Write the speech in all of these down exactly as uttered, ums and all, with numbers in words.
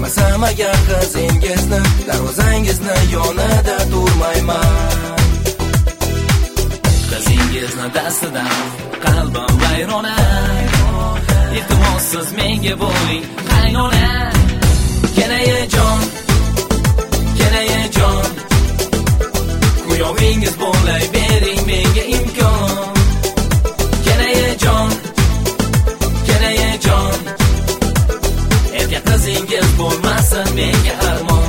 Ko'rmasam agar qizingizni, darvozangizni yonida turmayman. Qizingizni dastidan qalbim vayrona. Iltimos siz menga bo'ling qaynona. Kenayejon, kenayejon, kuyovingiz bo'lay bering menga imkon. Kenayejon, kenayejon, erkak qizingiz bo'lmasin menga armon.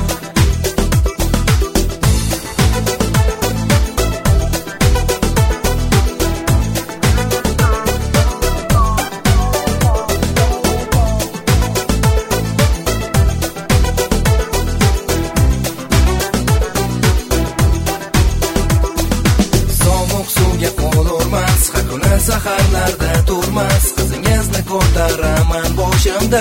Saharlarda turmas, qizingizni ko'taraman boshimda.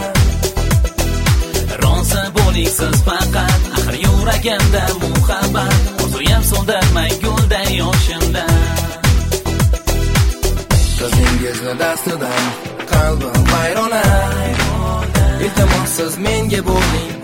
Rosa bo'ling siz faqat, axir yuragimda muhabbat, o'ziyam so'ndirmay gulday yoshimda. Qizingizni dastidan qalbim vayrona. Iltimos siz menga bo'ling